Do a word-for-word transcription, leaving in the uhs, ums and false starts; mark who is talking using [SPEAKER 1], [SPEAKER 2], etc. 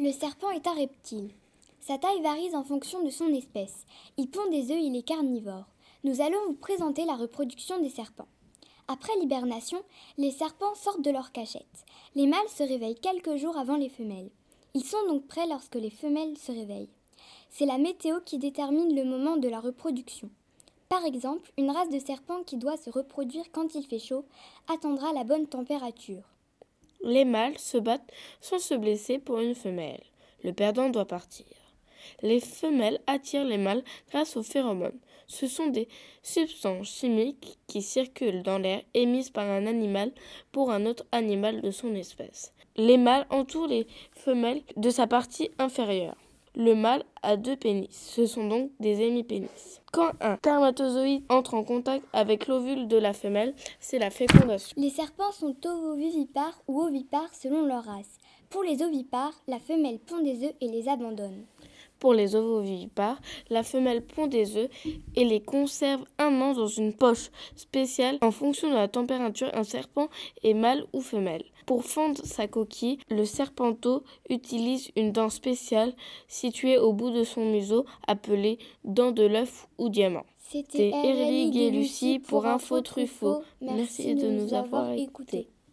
[SPEAKER 1] Le serpent est un reptile. Sa taille varie en fonction de son espèce. Il pond des œufs, il est carnivore. Nous allons vous présenter la reproduction des serpents. Après l'hibernation, les serpents sortent de leur cachette. Les mâles se réveillent quelques jours avant les femelles. Ils sont donc prêts lorsque les femelles se réveillent. C'est la météo qui détermine le moment de la reproduction. Par exemple, une race de serpents qui doit se reproduire quand il fait chaud attendra la bonne température.
[SPEAKER 2] Les mâles se battent sans se blesser pour une femelle. Le perdant doit partir. Les femelles attirent les mâles grâce aux phéromones. Ce sont des substances chimiques qui circulent dans l'air émises par un animal pour un autre animal de son espèce. Les mâles entourent les femelles de sa partie inférieure. Le mâle a deux pénis, ce sont donc des hémipénis. Quand un spermatozoïde entre en contact avec l'ovule de la femelle, c'est la fécondation.
[SPEAKER 1] Les serpents sont ovovivipares ou ovipares selon leur race. Pour les ovipares, la femelle pond des œufs et les abandonne.
[SPEAKER 2] Pour les ovovivipares, la femelle pond des œufs et les conserve un an dans une poche spéciale en fonction de la température. Un serpent est mâle ou femelle. Pour fendre sa coquille, le serpenteau utilise une dent spéciale située au bout de son museau appelée dent de l'œuf ou diamant.
[SPEAKER 1] C'était Erlich et Lucie pour Info Truffaut. Merci de nous avoir écoutés.